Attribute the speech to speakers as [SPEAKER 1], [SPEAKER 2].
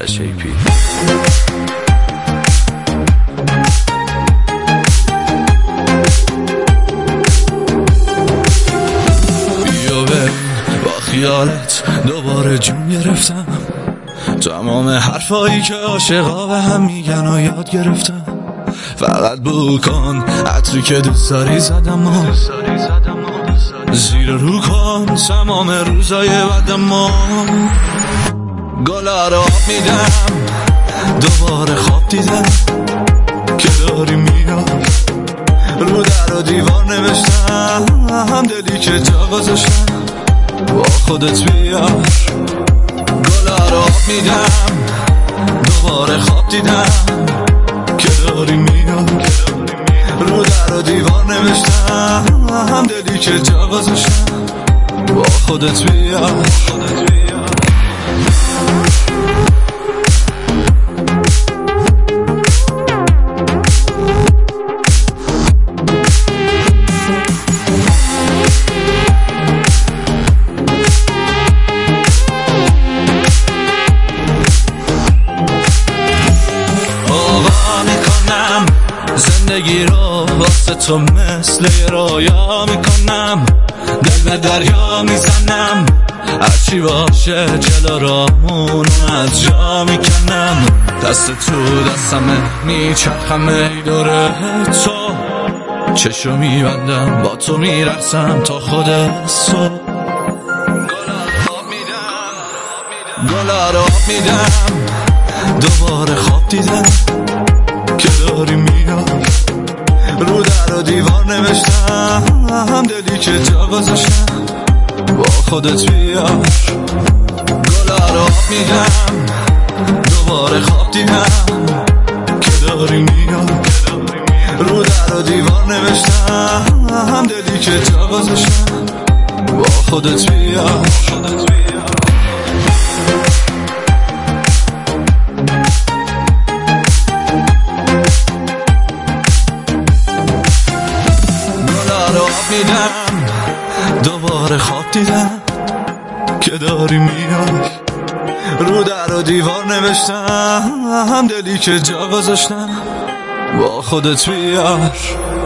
[SPEAKER 1] شیپی. بیا ببین با خیالت دوباره جون گرفتم، تمام حرفایی که عاشقا به هم میگن و یاد گرفتم. فقط بو کن عطری که دوست داری زدم و زیر رو کن تمام روزای بعدم و گلا رو آب میدم. دوباره خواب دیدم که داری میاد، رو در و دیوار نوشتم دلی که جا گذاشتم با خودت بیار. گلا رو آب میدم. دوباره خواب دیدم که داری میاد، رو در و دیوار نوشتم دلی که جا گذاشتم با خودت بیار. زندگی رو واسه تو مثل یه رویا میکنم، دل به دریا میزنم، هرچی باشه جلو رامون از جا میکنم. دست تو دستمه میچرخم ای دوره تو، چشو میبندم با تو میرقصم تا خود صبح. گلا رو آب میدم. دوباره خواب دیدم که داری میاد، رو در و دیوار نوشتم دلی که جا گذاشتم با خودت بیار. گلا رو آب میدم. دوباره خواب دیدم که داری میاد، رو در و دیوار نوشتم دلی که جا گذاشتم با خودت بیار. دوباره خواب دیدم که داری میاد، رو در و دیوار نوشتم دلی که جا گذاشتم با خودت بیار.